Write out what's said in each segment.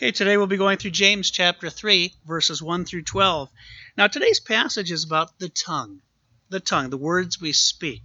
Okay, today we'll be going through James chapter 3, verses 1 through 12. Now, today's passage is about the tongue, the words we speak.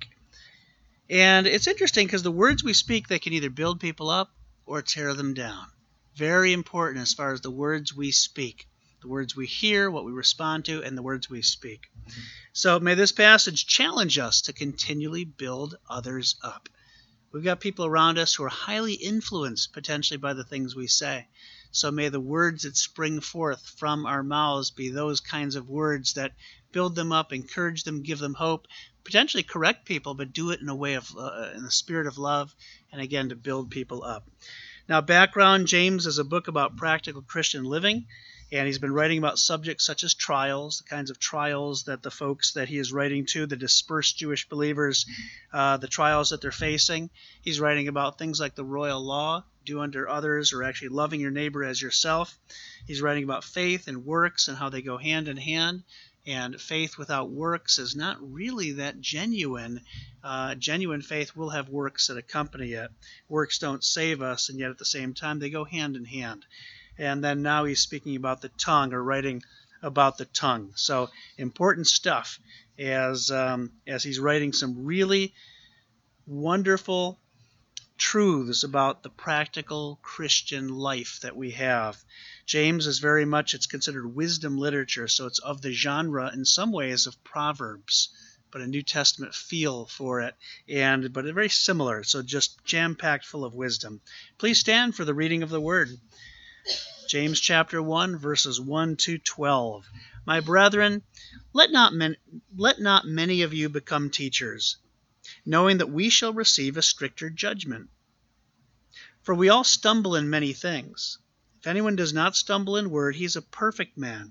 And it's interesting because the words we speak, they can either build people up or tear them down. Very important as far as the words we speak, the words we hear, what we respond to, and the words we speak. So may this passage challenge us to continually build others up. We've got people around us who are highly influenced potentially by the things we say. So may the words that spring forth from our mouths be those kinds of words that build them up, encourage them, give them hope, potentially correct people, but do it in a way of, in the spirit of love, and again, to build people up. Now, background, James is a book about practical Christian living, and he's been writing about subjects such as trials, the kinds of trials that the folks that he is writing to, the dispersed Jewish believers, the trials that they're facing. He's writing about things like the royal law, do unto others, or actually loving your neighbor as yourself. He's writing about faith and works and how they go hand in hand. And faith without works is not really that genuine. Genuine faith will have works that accompany it. Works don't save us, and yet at the same time they go hand in hand. And then now he's speaking about the tongue, or writing about the tongue. So important stuff as he's writing some really wonderful truths about the practical Christian life that we have. James is very much, it's considered wisdom literature, so it's of the genre in some ways of Proverbs, but a New Testament feel for it, but very similar, so just jam-packed full of wisdom. Please stand for the reading of the Word. James chapter 1, verses 1 to 12. My brethren, let not many of you become teachers, knowing that we shall receive a stricter judgment. For we all stumble in many things. If anyone does not stumble in word, he is a perfect man,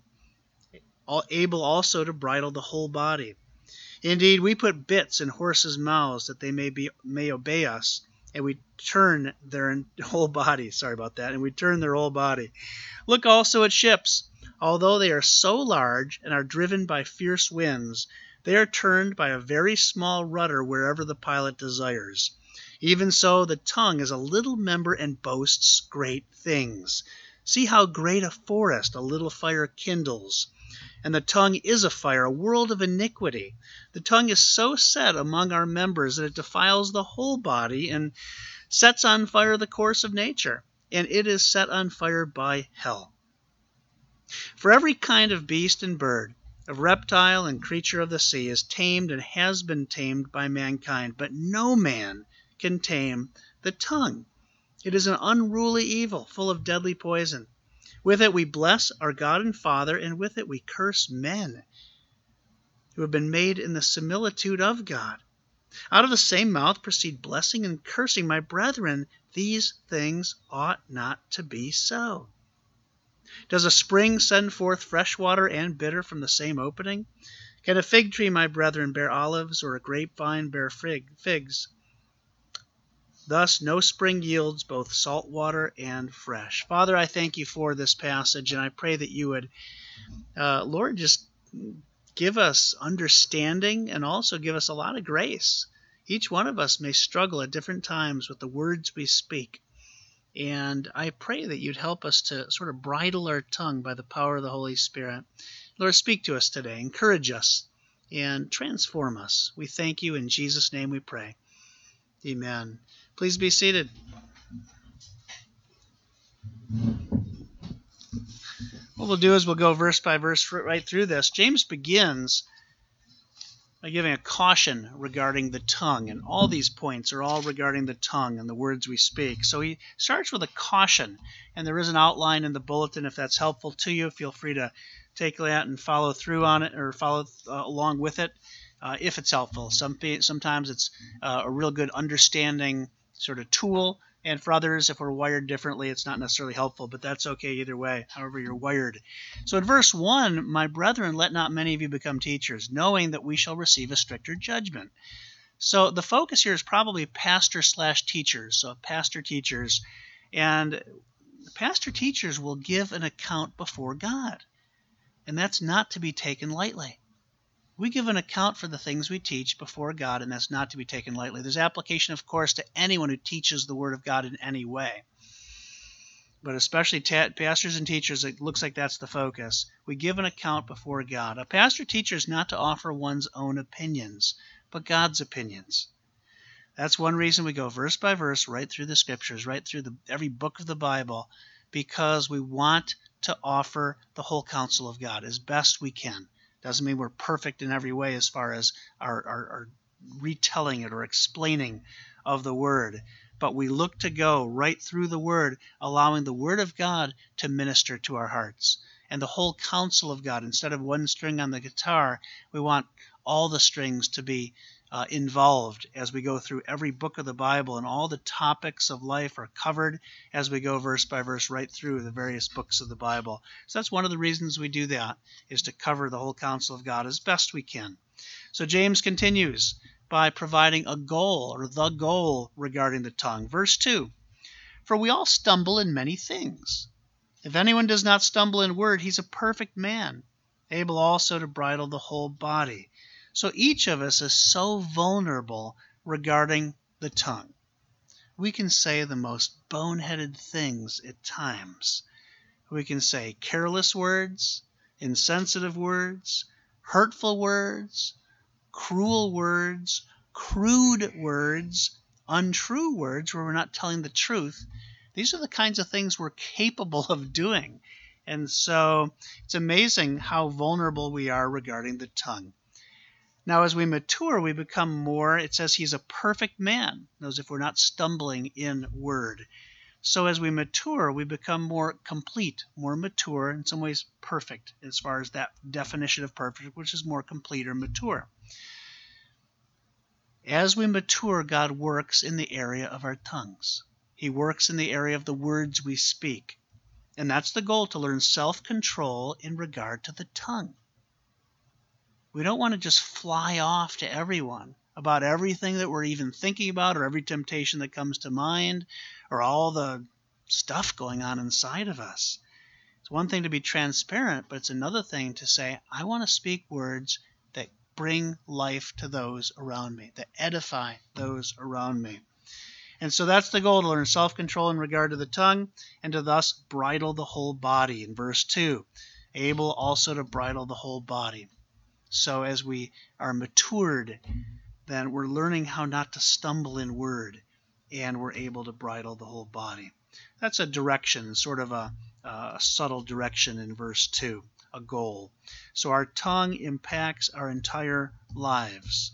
able also to bridle the whole body. Indeed, we put bits in horses' mouths that they may obey us, and we turn their whole body. And we turn their whole body. Look also at ships. Although they are so large and are driven by fierce winds, they are turned by a very small rudder wherever the pilot desires. Even so, the tongue is a little member and boasts great things. See how great a forest a little fire kindles. And the tongue is a fire, a world of iniquity. The tongue is so set among our members that it defiles the whole body and sets on fire the course of nature, and it is set on fire by hell. For every kind of beast and bird, of reptile and creature of the sea is tamed and has been tamed by mankind, but no man can tame the tongue. It is an unruly evil, full of deadly poison. With it we bless our God and Father, and with it we curse men who have been made in the similitude of God. Out of the same mouth proceed blessing and cursing. My brethren, these things ought not to be so. Does a spring send forth fresh water and bitter from the same opening? Can a fig tree, my brethren, bear olives, or a grapevine bear figs? Thus no spring yields both salt water and fresh. Father, I thank you for this passage, and I pray that you would, Lord, just give us understanding and also give us a lot of grace. Each one of us may struggle at different times with the words we speak. And I pray that you'd help us to sort of bridle our tongue by the power of the Holy Spirit. Lord, speak to us today, encourage us, and transform us. We thank you. In Jesus' name we pray. Amen. Please be seated. What we'll do is we'll go verse by verse right through this. James begins by giving a caution regarding the tongue, and all these points are all regarding the tongue and the words we speak. So he starts with a caution, and there is an outline in the bulletin. If that's helpful to you, feel free to take that and follow through on it, or follow along with it if it's helpful. Sometimes it's a real good understanding sort of tool, and for others, if we're wired differently, it's not necessarily helpful, but that's okay either way, however you're wired. So in verse 1, my brethren, let not many of you become teachers, knowing that we shall receive a stricter judgment. So the focus here is probably pastor/teachers, so pastor-teachers, and pastor-teachers will give an account before God, and that's not to be taken lightly. We give an account for the things we teach before God, and that's not to be taken lightly. There's application, of course, to anyone who teaches the Word of God in any way. but especially pastors and teachers, it looks like that's the focus. We give an account before God. A pastor teacher is not to offer one's own opinions, but God's opinions. That's one reason we go verse by verse right through the scriptures, right through every book of the Bible, because we want to offer the whole counsel of God as best we can. Doesn't mean we're perfect in every way as far as our retelling it or explaining of the Word, but we look to go right through the Word, allowing the Word of God to minister to our hearts. And the whole counsel of God, instead of one string on the guitar, we want all the strings to be involved as we go through every book of the Bible, and all the topics of life are covered as we go verse by verse right through the various books of the Bible. So that's one of the reasons we do that, is to cover the whole counsel of God as best we can. So James continues by providing a goal, or the goal, regarding the tongue. Verse 2, "For we all stumble in many things. If anyone does not stumble in word, he's a perfect man, able also to bridle the whole body." So each of us is so vulnerable regarding the tongue. We can say the most boneheaded things at times. We can say careless words, insensitive words, hurtful words, cruel words, crude words, untrue words where we're not telling the truth. These are the kinds of things we're capable of doing. And so it's amazing how vulnerable we are regarding the tongue. Now, as we mature, we become more, it says he's a perfect man, as if we're not stumbling in word. So as we mature, we become more complete, more mature, in some ways perfect, as far as that definition of perfect, which is more complete or mature. As we mature, God works in the area of our tongues. He works in the area of the words we speak. And that's the goal, to learn self-control in regard to the tongue. We don't want to just fly off to everyone about everything that we're even thinking about, or every temptation that comes to mind, or all the stuff going on inside of us. It's one thing to be transparent, but it's another thing to say, I want to speak words that bring life to those around me, that edify those around me. And so that's the goal, to learn self-control in regard to the tongue, and to thus bridle the whole body. In verse 2, able also to bridle the whole body. So as we are matured, then we're learning how not to stumble in word, and we're able to bridle the whole body. That's a direction, sort of a subtle direction in verse 2, a goal. So our tongue impacts our entire lives.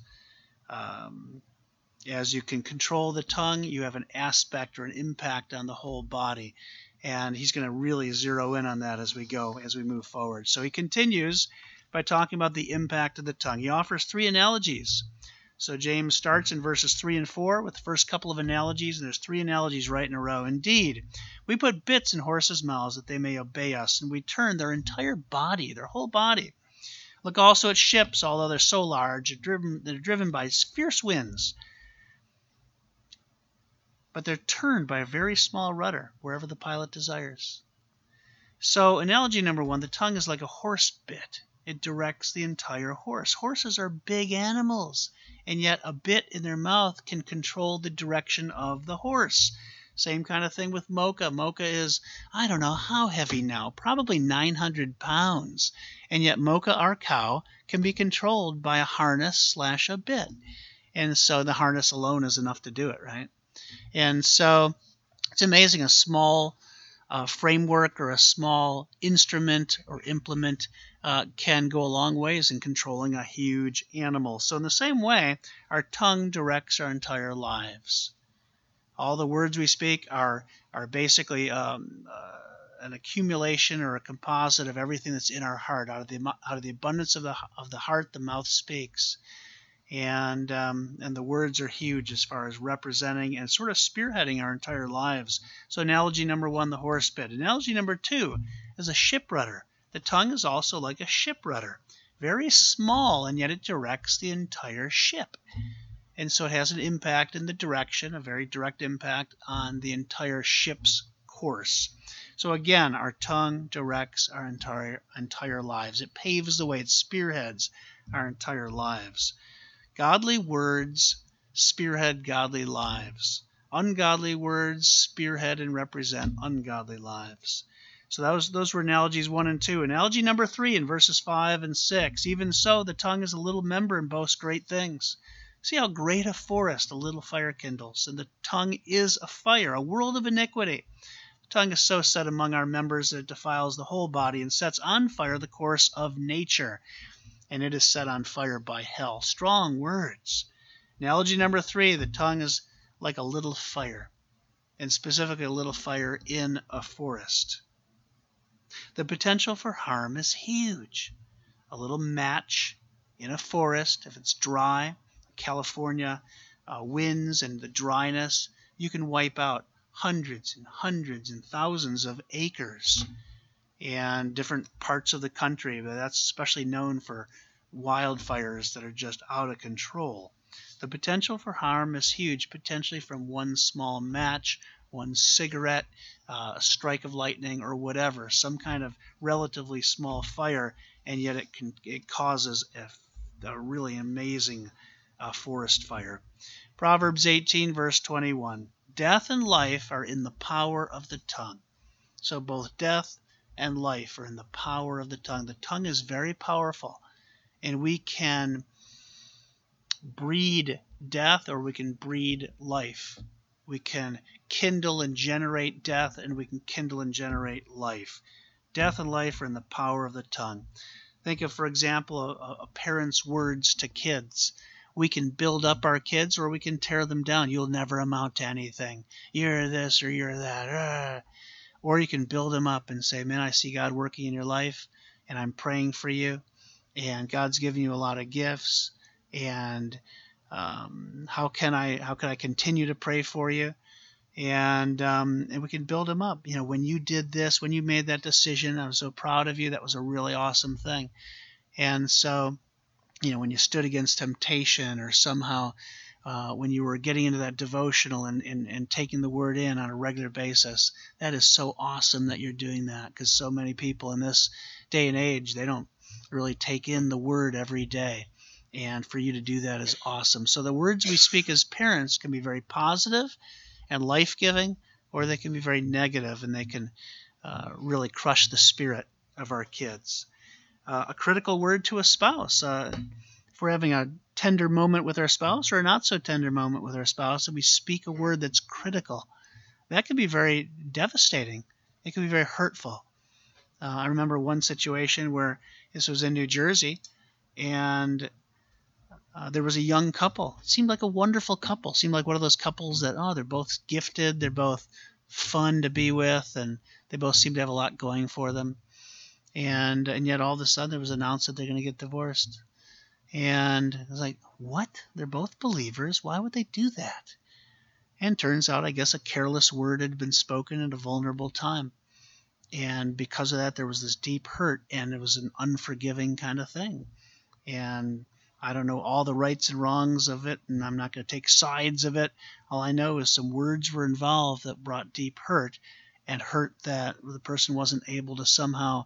As you can control the tongue, you have an aspect or an impact on the whole body. And he's going to really zero in on that as we move forward. So he continues by talking about the impact of the tongue. He offers 3 analogies. So James starts in verses 3 and 4 with the first couple of analogies, and there's 3 analogies right in a row. "Indeed, we put bits in horses' mouths that they may obey us, and we turn their entire body, their whole body. Look also at ships, although they're so large, they're driven by fierce winds. But they're turned by a very small rudder, wherever the pilot desires." So analogy number 1, the tongue is like a horse bit. It directs the entire horse. Horses are big animals, and yet a bit in their mouth can control the direction of the horse. Same kind of thing with Mocha. Mocha is, I don't know how heavy now, probably 900 pounds. And yet Mocha, our cow, can be controlled by a harness / a bit. And so the harness alone is enough to do it, right? And so it's amazing, a small framework or a small instrument or implement can go a long ways in controlling a huge animal. So in the same way, our tongue directs our entire lives. All the words we speak are basically an accumulation or a composite of everything that's in our heart. Out of the abundance of the heart, the mouth speaks. And the words are huge as far as representing and sort of spearheading our entire lives. So analogy number 1, the horse bit. Analogy number 2 is a ship rudder. The tongue is also like a ship rudder, very small, and yet it directs the entire ship. And so it has an impact in the direction, a very direct impact on the entire ship's course. So again, our tongue directs our entire lives. It paves the way. It spearheads our entire lives. Godly words spearhead godly lives. Ungodly words spearhead and represent ungodly lives. So those were analogies 1 and 2. Analogy number 3 in verses 5 and 6. Even so, the tongue is a little member and boasts great things. See how great a forest a little fire kindles, and the tongue is a fire, a world of iniquity. The tongue is so set among our members that it defiles the whole body and sets on fire the course of nature, and it is set on fire by hell. Strong words. Analogy number 3, the tongue is like a little fire, and specifically a little fire in a forest. The potential for harm is huge. A little match in a forest, if it's dry, California winds and the dryness, you can wipe out hundreds and hundreds and thousands of acres and different parts of the country, but that's especially known for wildfires that are just out of control. The potential for harm is huge, potentially from one small match, one cigarette, a strike of lightning, or whatever, some kind of relatively small fire, and yet it causes a really amazing forest fire. Proverbs 18, verse 21. Death and life are in the power of the tongue. So both death and life are in the power of the tongue. The tongue is very powerful, and we can breed death or we can breed life. We can kindle and generate death, and we can kindle and generate life. Death and life are in the power of the tongue. Think of, for example, a parent's words to kids. We can build up our kids or we can tear them down. You'll never amount to anything. You're this or you're that. Or you can build them up and say, man, I see God working in your life, and I'm praying for you, and God's giving you a lot of gifts, and how can I continue to pray for you? And we can build them up. You know, when you did this, when you made that decision, I was so proud of you. That was a really awesome thing. And so, you know, when you stood against temptation, or somehow when you were getting into that devotional and taking the word in on a regular basis, that is so awesome that you're doing that, because so many people in this day and age, they don't really take in the word every day. And for you to do that is awesome. So the words we speak as parents can be very positive and life-giving, or they can be very negative, and they can really crush the spirit of our kids. A critical word to a spouse. If we're having a tender moment with our spouse or a not so tender moment with our spouse, and we speak a word that's critical, that can be very devastating. It can be very hurtful. I remember one situation where this was in New Jersey, and there was a young couple. It seemed like a wonderful couple. It seemed like one of those couples that, they're both gifted, they're both fun to be with, and they both seem to have a lot going for them. And yet all of a sudden it was announced that they're going to get divorced. And I was like, what? They're both believers. Why would they do that? And turns out, I guess, a careless word had been spoken at a vulnerable time. And because of that, there was this deep hurt, and it was an unforgiving kind of thing. And I don't know all the rights and wrongs of it, and I'm not going to take sides of it. All I know is some words were involved that brought deep hurt, and hurt that the person wasn't able to somehow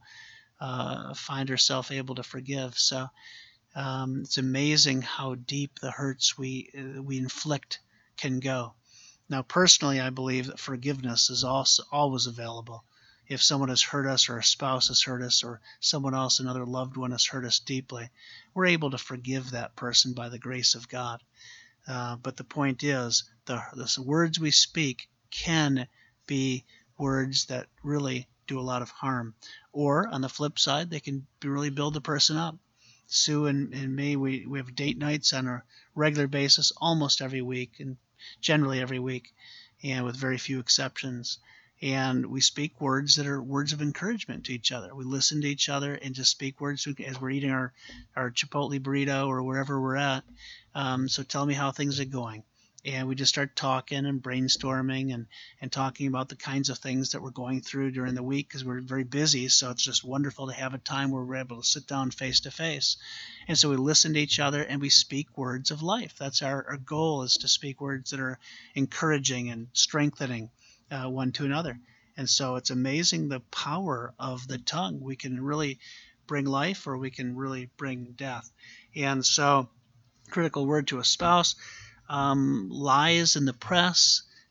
find herself able to forgive. So it's amazing how deep the hurts we inflict can go. Now, personally, I believe that forgiveness is also always available. If someone has hurt us, or a spouse has hurt us, or someone else, another loved one, has hurt us deeply, we're able to forgive that person by the grace of God. But the point is, the words we speak can be words that really do a lot of harm. Or, on the flip side, they can really build the person up. Sue and me, we have date nights on a regular basis, almost every week, and generally every week, and with very few exceptions. And we speak words that are words of encouragement to each other. We listen to each other and just speak words as we're eating our Chipotle burrito or wherever we're at. So tell me how things are going. And we just start talking and brainstorming and talking about the kinds of things that we're going through during the week, because we're very busy. So it's just wonderful to have a time where we're able to sit down face to face. And so we listen to each other and we speak words of life. That's our goal, is to speak words that are encouraging and strengthening one to another. And so it's amazing the power of the tongue. We can really bring life, or we can really bring death. And so, critical word to a spouse. Lies in the press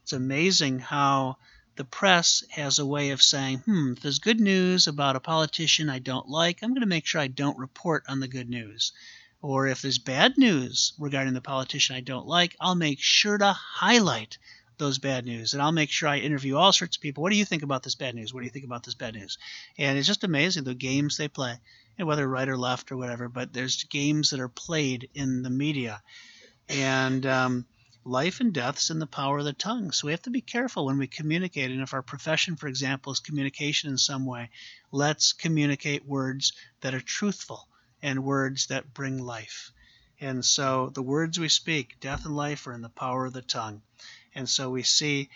It's amazing how the press has a way of saying, if there's good news about a politician I don't like, I'm going to make sure I don't report on the good news. Or if there's bad news regarding the politician I don't like, I'll make sure to highlight those bad news. And I'll make sure I interview all sorts of people. What do you think about this bad news? What do you think about this bad news? And it's just amazing the games they play, and whether right or left or whatever, but there's games that are played in the media. And life and death's in the power of the tongue. So we have to be careful when we communicate. And if our profession, for example, is communication in some way, let's communicate words that are truthful and words that bring life. And so the words we speak, death and life, are in the power of the tongue. And so we see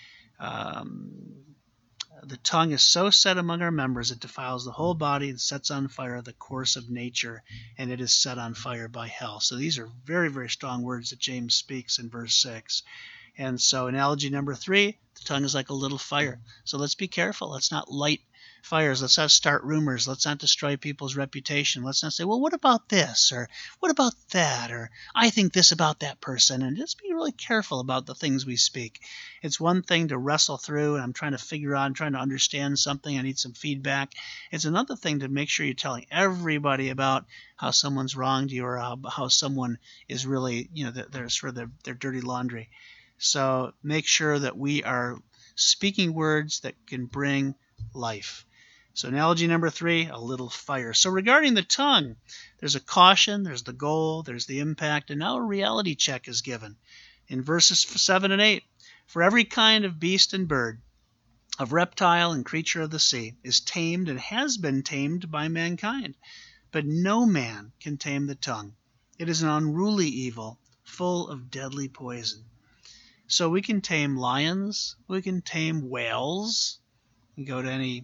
the tongue is so set among our members it defiles the whole body and sets on fire the course of nature, and it is set on fire by hell. So these are very, very strong words that James speaks in verse 6. And so analogy number 3, the tongue is like a little fire. So let's be careful. Let's not light fires. Let's not start rumors. Let's not destroy people's reputation. Let's not say, well, what about this? Or what about that? Or I think this about that person. And just be really careful about the things we speak. It's one thing to wrestle through, and I'm trying to figure out, I'm trying to understand something. I need some feedback. It's another thing to make sure you're telling everybody about how someone's wronged you, or how someone is really, they're sort of their dirty laundry. So make sure that we are speaking words that can bring life. So analogy number 3, a little fire. So regarding the tongue, there's a caution, there's the goal, there's the impact, and now a reality check is given. In verses 7 and 8, for every kind of beast and bird, of reptile and creature of the sea, is tamed and has been tamed by mankind. But no man can tame the tongue. It is an unruly evil, full of deadly poison. So we can tame lions, we can tame whales. You go to any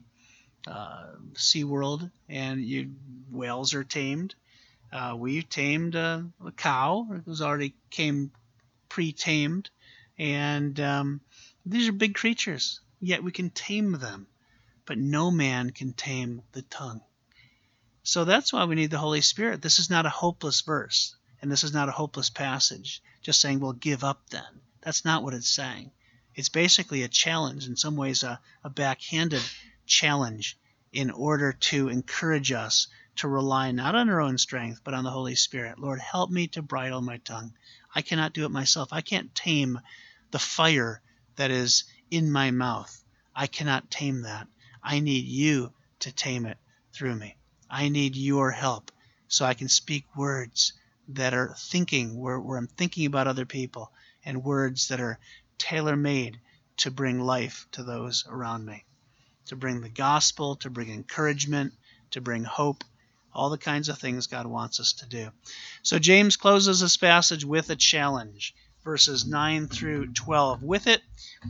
SeaWorld and whales are tamed. We tamed a cow. It was already came pre-tamed. And these are big creatures, yet we can tame them. But no man can tame the tongue. So that's why we need the Holy Spirit. This is not a hopeless verse, and this is not a hopeless passage, just saying, well, give up then. That's not what it's saying. It's basically a challenge, in some ways a backhanded challenge, in order to encourage us to rely not on our own strength, but on the Holy Spirit. Lord, help me to bridle my tongue. I cannot do it myself. I can't tame the fire that is in my mouth. I cannot tame that. I need you to tame it through me. I need your help so I can speak words that are thinking, where I'm thinking about other people, and words that are tailor-made to bring life to those around me, to bring the gospel, to bring encouragement, to bring hope, all the kinds of things God wants us to do. So James closes this passage with a challenge, verses 9 through 12. With it,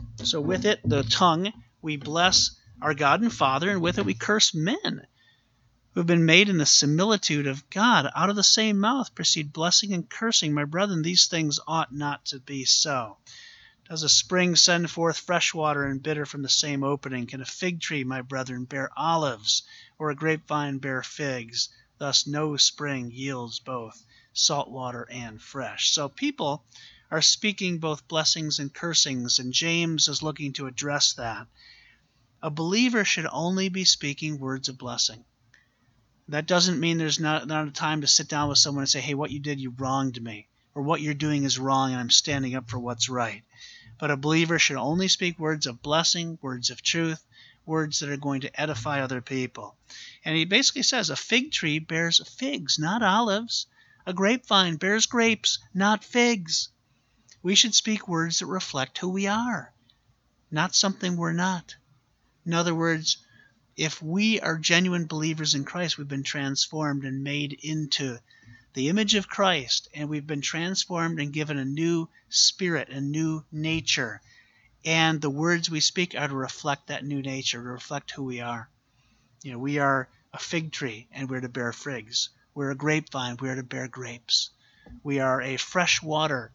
the tongue, we bless our God and Father, and with it we curse men who have been made in the similitude of God. Out of the same mouth proceed blessing and cursing. My brethren, these things ought not to be so. Does a spring send forth fresh water and bitter from the same opening? Can a fig tree, my brethren, bear olives, or a grapevine bear figs? Thus no spring yields both salt water and fresh. So people are speaking both blessings and cursings, and James is looking to address that. A believer should only be speaking words of blessing. That doesn't mean there's not a time to sit down with someone and say, hey, what you did, you wronged me, or what you're doing is wrong and I'm standing up for what's right. But a believer should only speak words of blessing, words of truth, words that are going to edify other people. And he basically says a fig tree bears figs, not olives. A grapevine bears grapes, not figs. We should speak words that reflect who we are, not something we're not. In other words, if we are genuine believers in Christ, we've been transformed and made into the image of Christ, and we've been transformed and given a new spirit, a new nature. And the words we speak are to reflect that new nature, to reflect who we are. We are a fig tree, and we're to bear figs. We're a grapevine, we're to bear grapes. We are a fresh water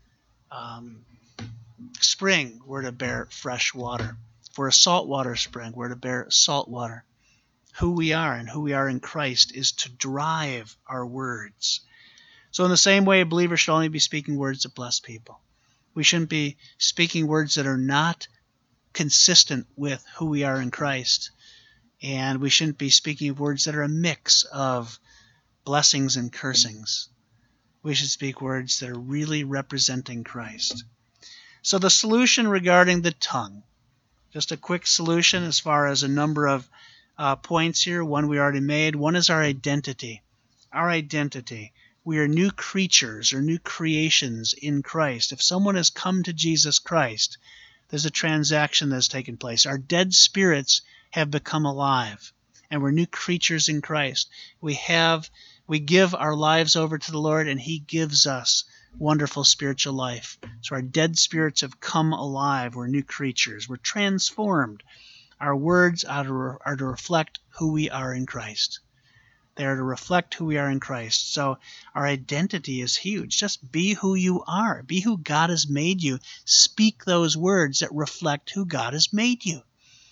spring, we're to bear fresh water. For a saltwater spring, we're to bear salt water. Who we are and who we are in Christ is to drive our words. So in the same way, a believer should only be speaking words that bless people. We shouldn't be speaking words that are not consistent with who we are in Christ. And we shouldn't be speaking words that are a mix of blessings and cursings. We should speak words that are really representing Christ. So the solution regarding the tongue, just a quick solution as far as a number of points here. One we already made. One is our identity. Our identity. We are new creatures or new creations in Christ. If someone has come to Jesus Christ, there's a transaction that's taken place. Our dead spirits have become alive, and we're new creatures in Christ. We give our lives over to the Lord, and He gives us wonderful spiritual life. So our dead spirits have come alive. We're new creatures. We're transformed. Our words are to reflect who we are in Christ. They are to reflect who we are in Christ. So our identity is huge. Just be who you are. Be who God has made you. Speak those words that reflect who God has made you.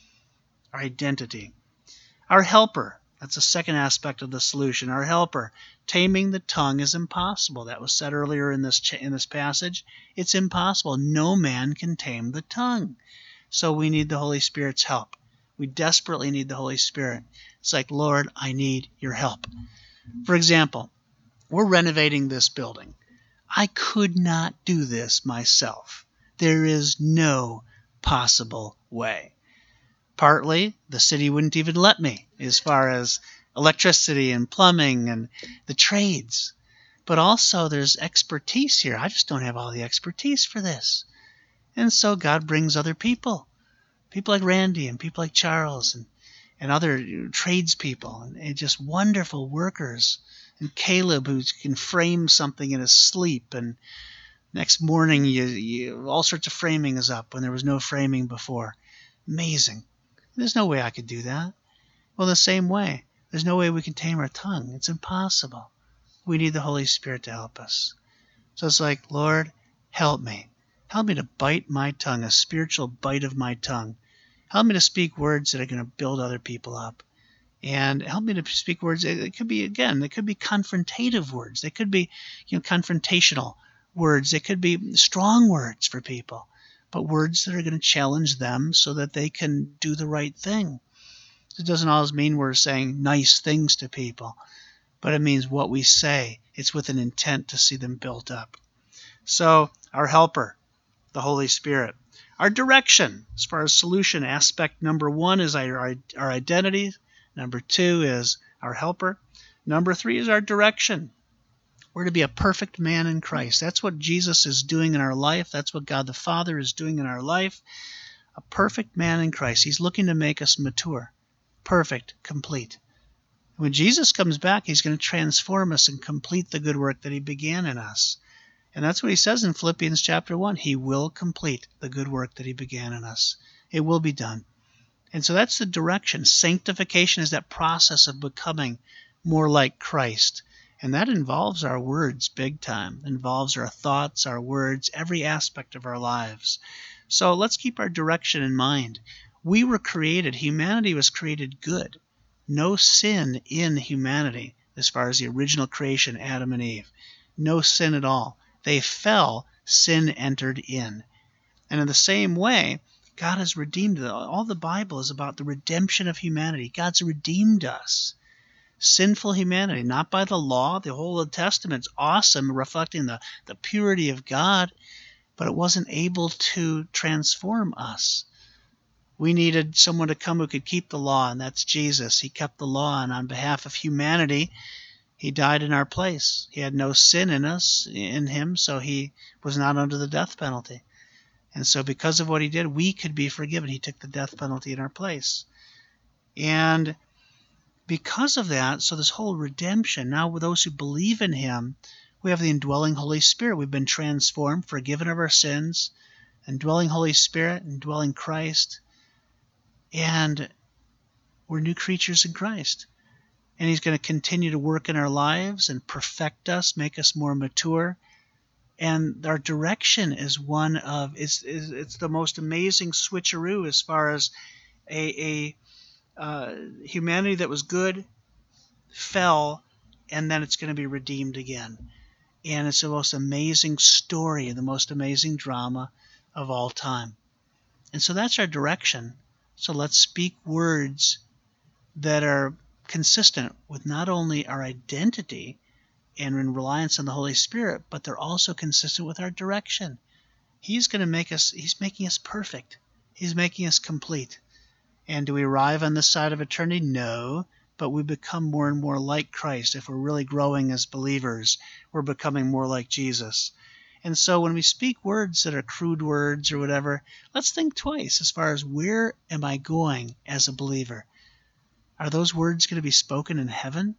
Our identity. Our helper. That's the second aspect of the solution. Our helper. Taming the tongue is impossible. That was said earlier in this passage. It's impossible. No man can tame the tongue. So we need the Holy Spirit's help. We desperately need the Holy Spirit. It's like, Lord, I need your help. For example, we're renovating this building. I could not do this myself. There is no possible way. Partly, the city wouldn't even let me as far as electricity and plumbing and the trades. But also there's expertise here. I just don't have all the expertise for this. And so God brings other people. People like Randy and people like Charles and other tradespeople and just wonderful workers. And Caleb, who can frame something in his sleep. And next morning, all sorts of framing is up when there was no framing before. Amazing. There's no way I could do that. Well, the same way, there's no way we can tame our tongue. It's impossible. We need the Holy Spirit to help us. So it's like, Lord, help me. Help me to bite my tongue, a spiritual bite of my tongue. Help me to speak words that are going to build other people up. And help me to speak words. It could be, again, they could be confrontative words. They could be, confrontational words. They could be strong words for people, but words that are going to challenge them so that they can do the right thing. It doesn't always mean we're saying nice things to people, but it means what we say. It's with an intent to see them built up. So our helper, the Holy Spirit. Our direction, as far as solution, aspect number one is our identity. Number two is our helper. Number three is our direction. We're to be a perfect man in Christ. That's what Jesus is doing in our life. That's what God the Father is doing in our life. A perfect man in Christ. He's looking to make us mature, perfect, complete. When Jesus comes back, He's going to transform us and complete the good work that He began in us. And that's what He says in Philippians chapter 1. He will complete the good work that He began in us. It will be done. And so that's the direction. Sanctification is that process of becoming more like Christ. And that involves our words big time. It involves our thoughts, our words, every aspect of our lives. So let's keep our direction in mind. We were created, humanity was created good. No sin in humanity as far as the original creation, Adam and Eve. No sin at all. They fell, sin entered in. And in the same way, God has redeemed them. All the Bible is about the redemption of humanity. God's redeemed us. Sinful humanity, not by the law. The whole Old Testament's awesome, reflecting the purity of God, but it wasn't able to transform us. We needed someone to come who could keep the law, and that's Jesus. He kept the law, and on behalf of humanity, He died in our place. He had no sin in Him, so He was not under the death penalty. And so because of what He did, we could be forgiven. He took the death penalty in our place. And because of that, so this whole redemption, now with those who believe in Him, we have the indwelling Holy Spirit. We've been transformed, forgiven of our sins, indwelling Holy Spirit, indwelling Christ, and we're new creatures in Christ. And He's going to continue to work in our lives and perfect us, make us more mature. And our direction is one of, it's the most amazing switcheroo as far as a humanity that was good fell, and then it's going to be redeemed again. And it's the most amazing story, the most amazing drama of all time. And so that's our direction. So let's speak words that are consistent with not only our identity and in reliance on the Holy Spirit, but they're also consistent with our direction. He's making us perfect. He's making us complete. And do we arrive on this side of eternity? No, but we become more and more like Christ. If we're really growing as believers, we're becoming more like Jesus. And so when we speak words that are crude words or whatever, let's think twice as far as where am I going as a believer? Are those words going to be spoken in heaven?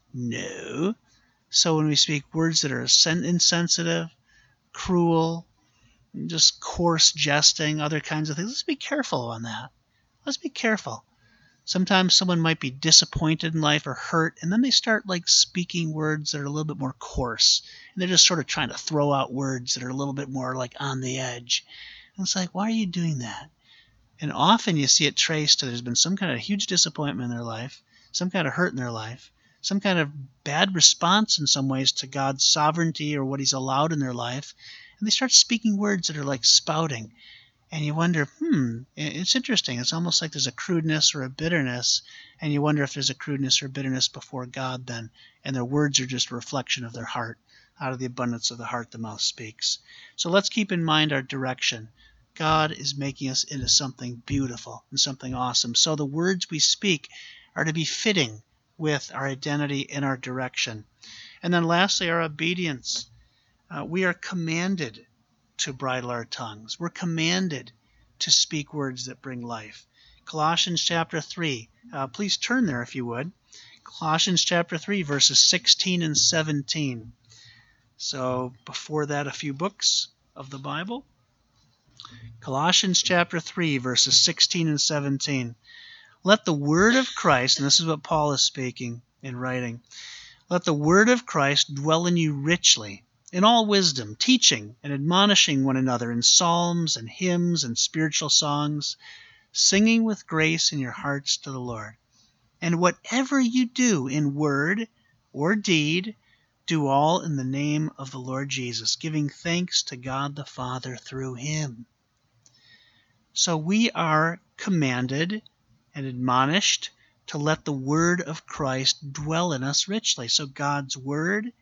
No. So when we speak words that are insensitive, cruel, just coarse jesting, other kinds of things, let's be careful on that. Let's be careful. Sometimes someone might be disappointed in life or hurt, and then they start speaking words that are a little bit more coarse. And they're just sort of trying to throw out words that are a little bit more on the edge. And it's why are you doing that? And often you see it traced to there's been some kind of huge disappointment in their life, some kind of hurt in their life, some kind of bad response in some ways to God's sovereignty or what He's allowed in their life. And they start speaking words that are spouting. And you wonder, it's interesting. It's almost like there's a crudeness or a bitterness, and you wonder if there's a crudeness or bitterness before God then, and their words are just a reflection of their heart. Out of the abundance of the heart, the mouth speaks. So let's keep in mind our direction. God is making us into something beautiful and something awesome. So the words we speak are to be fitting with our identity and our direction. And then lastly, our obedience. We are commanded to bridle our tongues. We're commanded to speak words that bring life. Colossians chapter 3. Please turn there if you would. Colossians chapter 3, verses 16 and 17. So before that, a few books of the Bible. Colossians chapter 3, verses 16 and 17. Let the word of Christ, and this is what Paul is speaking and writing, let the word of Christ dwell in you richly, in all wisdom, teaching and admonishing one another in psalms and hymns and spiritual songs, singing with grace in your hearts to the Lord. And whatever you do in word or deed, do all in the name of the Lord Jesus, giving thanks to God the Father through Him. So we are commanded and admonished to let the word of Christ dwell in us richly. So God's word,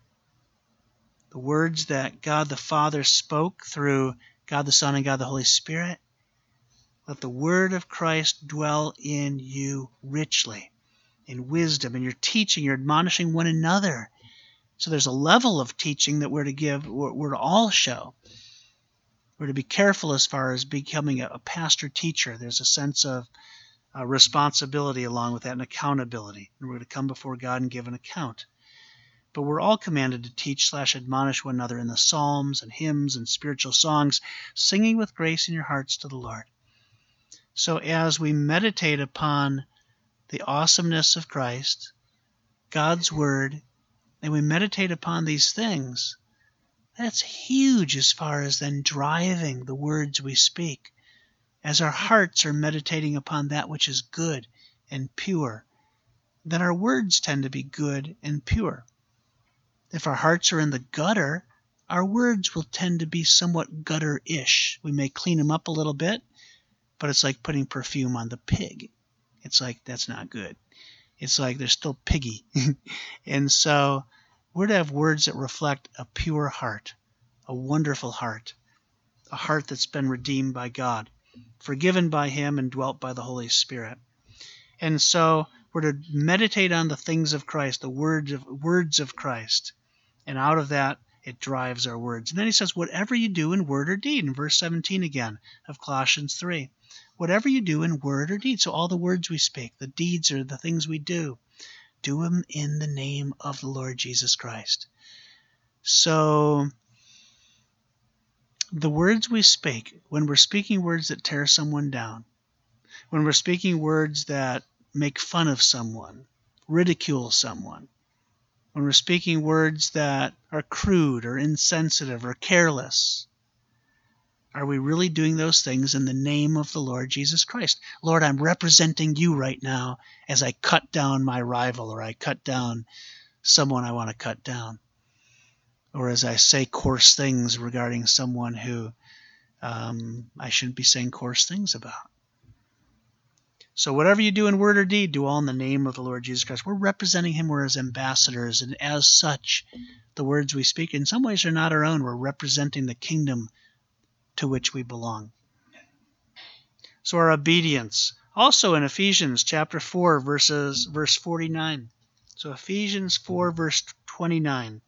the words that God the Father spoke through God the Son and God the Holy Spirit, let the word of Christ dwell in you richly, in wisdom, in your teaching, you're admonishing one another. So there's a level of teaching that we're to give, we're to all show. We're to be careful as far as becoming a pastor-teacher. There's a sense of responsibility along with that and accountability. And we're going to come before God and give an account. But we're all commanded to teach/admonish one another in the psalms and hymns and spiritual songs, singing with grace in your hearts to the Lord. So as we meditate upon the awesomeness of Christ, God's Word, and we meditate upon these things, that's huge as far as then driving the words we speak. As our hearts are meditating upon that which is good and pure, then our words tend to be good and pure. If our hearts are in the gutter, our words will tend to be somewhat gutter-ish. We may clean them up a little bit, but it's like putting perfume on the pig. It's that's not good. It's they're still piggy. And so we're to have words that reflect a pure heart, a wonderful heart, a heart that's been redeemed by God, forgiven by Him and dwelt by the Holy Spirit. And so we're to meditate on the things of Christ, the words of Christ. And out of that, it drives our words. And then he says, whatever you do in word or deed, in verse 17 again of Colossians 3. Whatever you do in word or deed. So all the words we speak, the deeds are the things we do them in the name of the Lord Jesus Christ. So the words we speak, when we're speaking words that tear someone down, when we're speaking words that make fun of someone, ridicule someone, when we're speaking words that are crude or insensitive or careless, are we really doing those things in the name of the Lord Jesus Christ? Lord, I'm representing you right now as I cut down my rival or I cut down someone I want to cut down. or as I say coarse things regarding someone who I shouldn't be saying coarse things about. So whatever you do in word or deed, do all in the name of the Lord Jesus Christ. We're representing him. We're his ambassadors, and as such, the words we speak in some ways are not our own. We're representing the kingdom to which we belong. So our obedience. Also in Ephesians chapter 4, verse 49. So Ephesians 4, verse 29.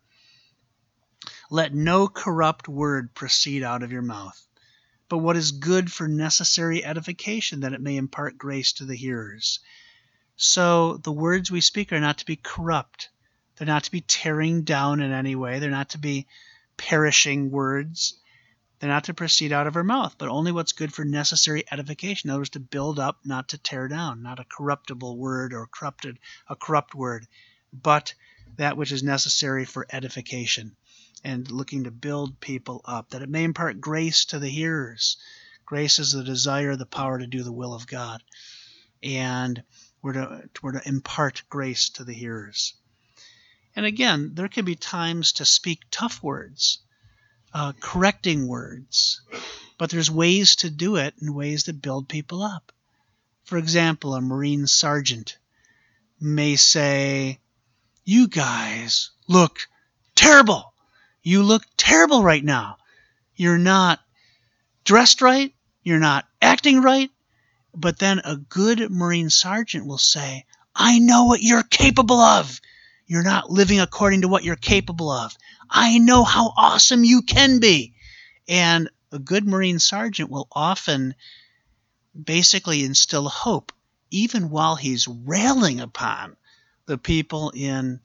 Let no corrupt word proceed out of your mouth, but what is good for necessary edification, that it may impart grace to the hearers. So the words we speak are not to be corrupt. They're not to be tearing down in any way. They're not to be perishing words. They're not to proceed out of our mouth, but only what's good for necessary edification. In other words, to build up, not to tear down, not a corruptible word or a corrupt word, but that which is necessary for edification and looking to build people up, that it may impart grace to the hearers. Grace is the desire, the power to do the will of God. And we're to impart grace to the hearers. And again, there can be times to speak tough words, correcting words, but there's ways to do it and ways to build people up. For example, a Marine sergeant may say, "You guys look terrible. You look terrible right now. You're not dressed right. You're not acting right." But then a good Marine sergeant will say, "I know what you're capable of. You're not living according to what you're capable of. I know how awesome you can be." And a good Marine sergeant will often basically instill hope, even while he's railing upon the people in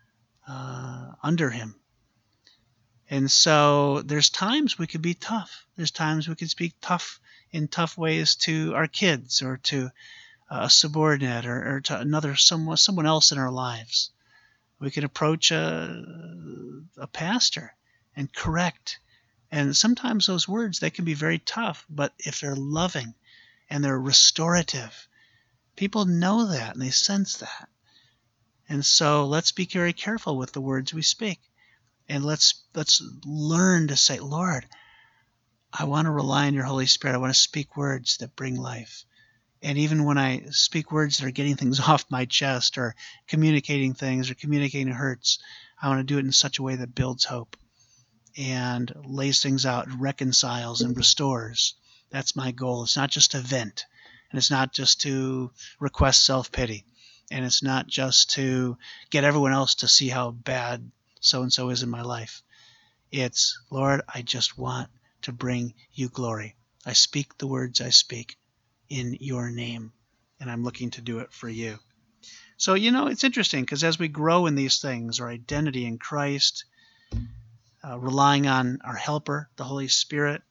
under him. And so there's times we could be tough. There's times we could speak in tough ways to our kids, or to a subordinate, or to someone else in our lives. We can approach a pastor and correct. And sometimes those words, they can be very tough, but if they're loving and they're restorative, people know that and they sense that. And so let's be very careful with the words we speak. And let's learn to say, "Lord, I want to rely on your Holy Spirit. I want to speak words that bring life." And even when I speak words that are getting things off my chest, or communicating things, or communicating hurts, I want to do it in such a way that builds hope and lays things out, and reconciles and restores. That's my goal. It's not just to vent, and it's not just to request self-pity, and it's not just to get everyone else to see how bad so-and-so is in my life. It's, "Lord, I just want to bring you glory. I speak the words I speak in your name, and I'm looking to do it for you." So, it's interesting, because as we grow in these things, our identity in Christ, relying on our helper, the Holy Spirit,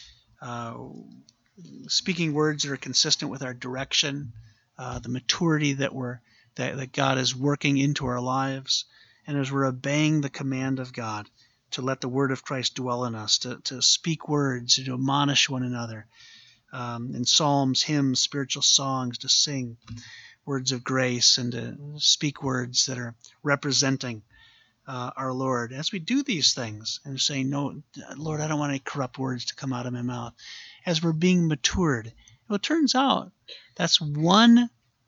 speaking words that are consistent with our direction, the maturity that God is working into our lives, and as we're obeying the command of God to let the word of Christ dwell in us, to speak words, to admonish one another, in psalms, hymns, spiritual songs, to sing words of grace, and to speak words that are representing our Lord. As we do these things and saying, "No, Lord, I don't want any corrupt words to come out of my mouth," as we're being matured, it turns out that's one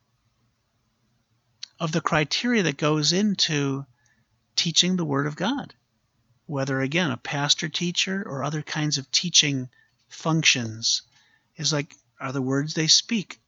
of the criteria that goes into teaching the Word of God. Whether, again, a pastor teacher or other kinds of teaching functions, is like, are the words they speak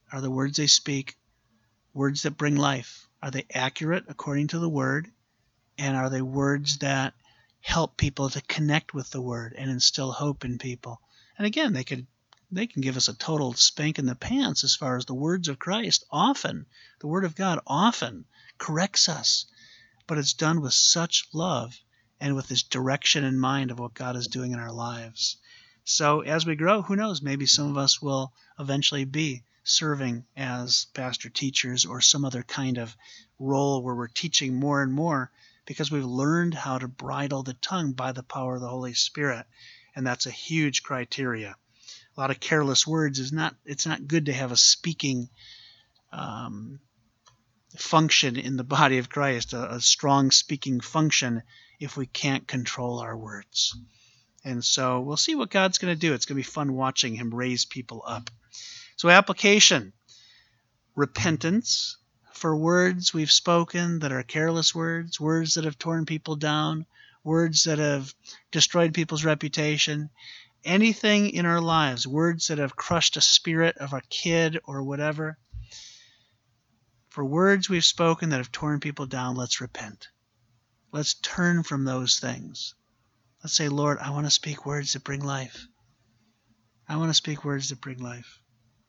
words that bring life? Are they accurate according to the Word? And are they words that help people to connect with the Word and instill hope in people? And again, they can give us a total spank in the pants as far as the words of Christ. Often, the Word of God often corrects us, but it's done with such love and with this direction in mind of what God is doing in our lives. So as we grow, who knows, maybe some of us will eventually be serving as pastor teachers, or some other kind of role where we're teaching more and more, because we've learned how to bridle the tongue by the power of the Holy Spirit. And that's a huge criteria. A lot of careless words it's not good to have a speaking function in the body of Christ, a strong speaking function, if we can't control our words. And so we'll see what God's going to do. It's going to be fun watching him raise people up. So application: repentance for words we've spoken that are careless words, words that have torn people down, words that have destroyed people's reputation, anything in our lives, words that have crushed a spirit of a kid or whatever. For words we've spoken that have torn people down, let's repent. Let's turn from those things. Let's say, Lord, I want to speak words that bring life. I want to speak words that bring life.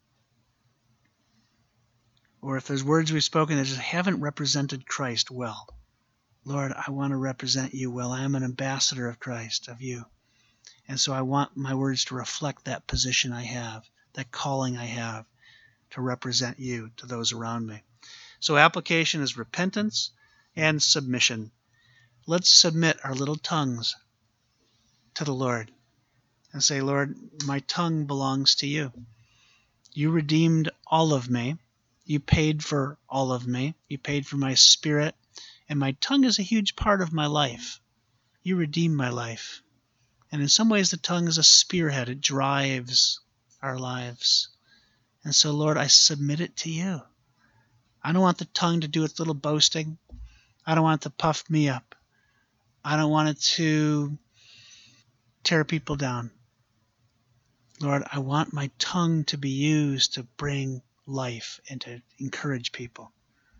Or if there's words we've spoken that just haven't represented Christ well, Lord, I want to represent you well. I am an ambassador of Christ, of you. And so I want my words to reflect that position I have, that calling I have to represent you to those around me. So application is repentance and submission. Let's submit our little tongues to the Lord and say, Lord, my tongue belongs to you. You redeemed all of me. You paid for all of me. You paid for my spirit. And my tongue is a huge part of my life. You redeemed my life. And in some ways, the tongue is a spearhead. It drives our lives. And so, Lord, I submit it to you. I don't want the tongue to do its little boasting. I don't want it to puff me up. I don't want it to tear people down. Lord, I want my tongue to be used to bring life and to encourage people.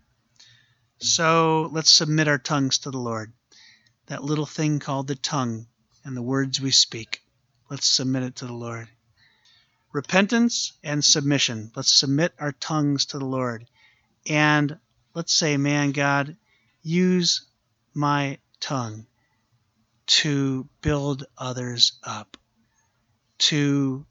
So let's submit our tongues to the Lord. That little thing called the tongue and the words we speak. Let's submit it to the Lord. Repentance and submission. Let's submit our tongues to the Lord. And let's say, man, God, use my tongue to build others up, to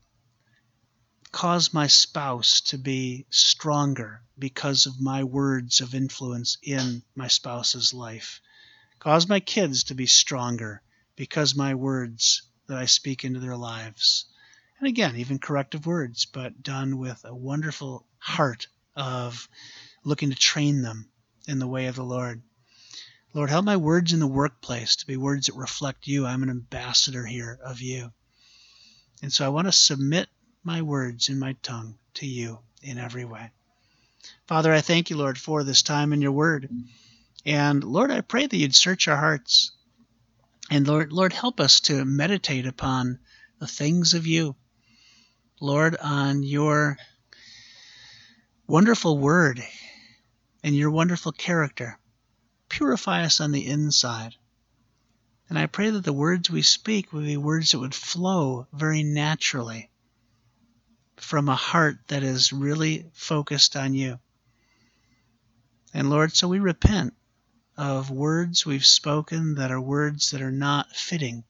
cause my spouse to be stronger because of my words of influence in my spouse's life. Cause my kids to be stronger because my words that I speak into their lives. And again, even corrective words, but done with a wonderful heart of looking to train them in the way of the Lord. Lord, help my words in the workplace to be words that reflect you. I'm an ambassador here of you. And so I want to submit my words in my tongue to you in every way. Father, I thank you, Lord, for this time in your word. And Lord, I pray that you'd search our hearts. And Lord, help us to meditate upon the things of you. Lord, on your wonderful word and your wonderful character. Purify us on the inside. And I pray that the words we speak would be words that would flow very naturally from a heart that is really focused on you. And Lord, so we repent of words we've spoken that are words that are not fitting.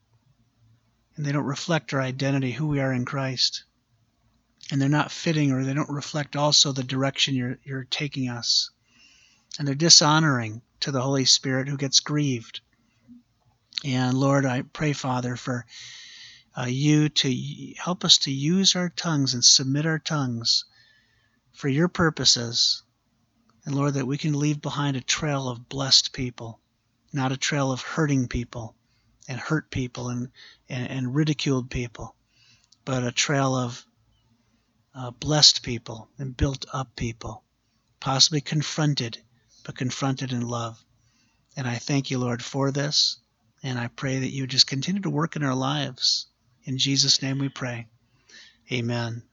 And they don't reflect our identity, who we are in Christ. And they're not fitting, or they don't reflect also the direction you're taking us. And they're dishonoring to the Holy Spirit, who gets grieved. And Lord, I pray, Father, for you to help us to use our tongues and submit our tongues for your purposes. And Lord, that we can leave behind a trail of blessed people, not a trail of hurting people and hurt people and ridiculed people, but a trail of blessed people and built up people, possibly confronted, but confronted in love. And I thank you, Lord, for this. And I pray that you just continue to work in our lives. In Jesus' name we pray. Amen.